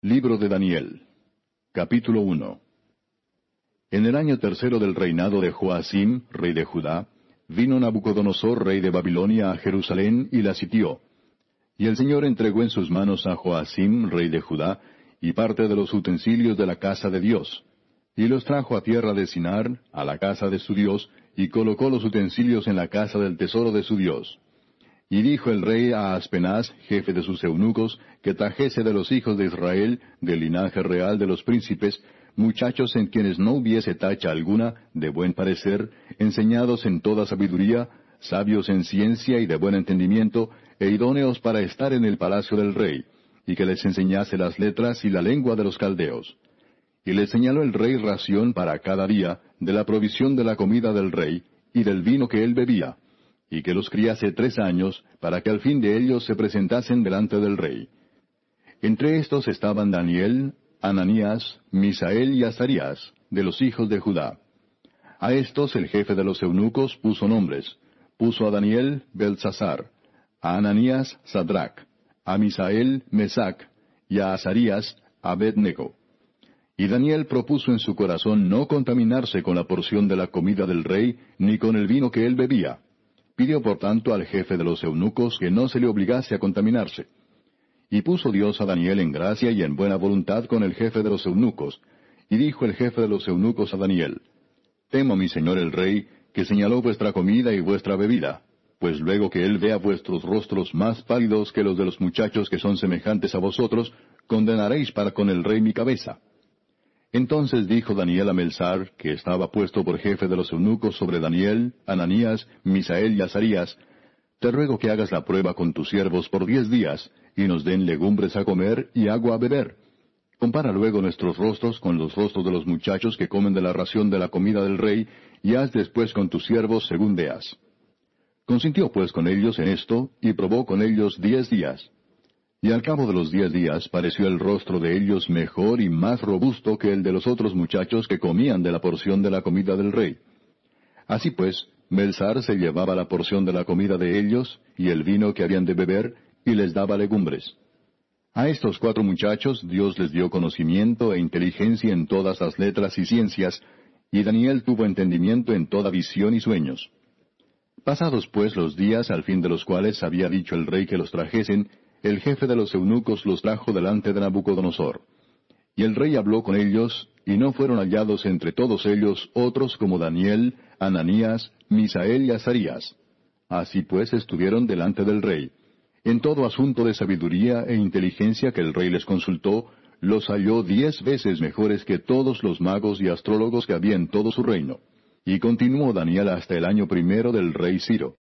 Libro de Daniel. Capítulo 1. En el año tercero del reinado de Joacim, rey de Judá, vino Nabucodonosor, rey de Babilonia, a Jerusalén, y la sitió. Y el Señor entregó en sus manos a Joacim, rey de Judá, y parte de los utensilios de la casa de Dios. Y los trajo a tierra de Sinar, a la casa de su Dios, y colocó los utensilios en la casa del tesoro de su Dios. Y dijo el rey a Aspenaz, jefe de sus eunucos, que trajese de los hijos de Israel, del linaje real de los príncipes, muchachos en quienes no hubiese tacha alguna, de buen parecer, enseñados en toda sabiduría, sabios en ciencia y de buen entendimiento, e idóneos para estar en el palacio del rey, y que les enseñase las letras y la lengua de los caldeos. Y les señaló el rey ración para cada día, de la provisión de la comida del rey, y del vino que él bebía, y que los criase 3 años, para que al fin de ellos se presentasen delante del rey. Entre estos estaban Daniel, Ananías, Misael y Azarías, de los hijos de Judá. A estos el jefe de los eunucos puso nombres. Puso a Daniel Beltsasar, a Ananías Sadrac, a Misael Mesac, y a Azarías Abed-nego. Y Daniel propuso en su corazón no contaminarse con la porción de la comida del rey, ni con el vino que él bebía. Pidió por tanto al jefe de los eunucos que no se le obligase a contaminarse. Y puso Dios a Daniel en gracia y en buena voluntad con el jefe de los eunucos. Y dijo el jefe de los eunucos a Daniel: Temo, mi señor el rey, que señaló vuestra comida y vuestra bebida, pues luego que él vea vuestros rostros más pálidos que los de los muchachos que son semejantes a vosotros, condenaréis para con el rey mi cabeza. Entonces dijo Daniel a Melzar, que estaba puesto por jefe de los eunucos sobre Daniel, Ananías, Misael y Azarías: Te ruego que hagas la prueba con tus siervos por 10 días, y nos den legumbres a comer y agua a beber. Compara luego nuestros rostros con los rostros de los muchachos que comen de la ración de la comida del rey, y haz después con tus siervos según veas. Consintió pues con ellos en esto, y probó con ellos 10 días. Y al cabo de los 10 días pareció el rostro de ellos mejor y más robusto que el de los otros muchachos que comían de la porción de la comida del rey. Así pues, Melzar se llevaba la porción de la comida de ellos, y el vino que habían de beber, y les daba legumbres. A estos 4 muchachos Dios les dio conocimiento e inteligencia en todas las letras y ciencias, y Daniel tuvo entendimiento en toda visión y sueños. Pasados pues los días al fin de los cuales había dicho el rey que los trajesen, el jefe de los eunucos los trajo delante de Nabucodonosor. Y el rey habló con ellos, y no fueron hallados entre todos ellos otros como Daniel, Ananías, Misael y Azarías. Así pues estuvieron delante del rey. En todo asunto de sabiduría e inteligencia que el rey les consultó, los halló 10 veces mejores que todos los magos y astrólogos que había en todo su reino. Y continuó Daniel hasta el año primero del rey Ciro.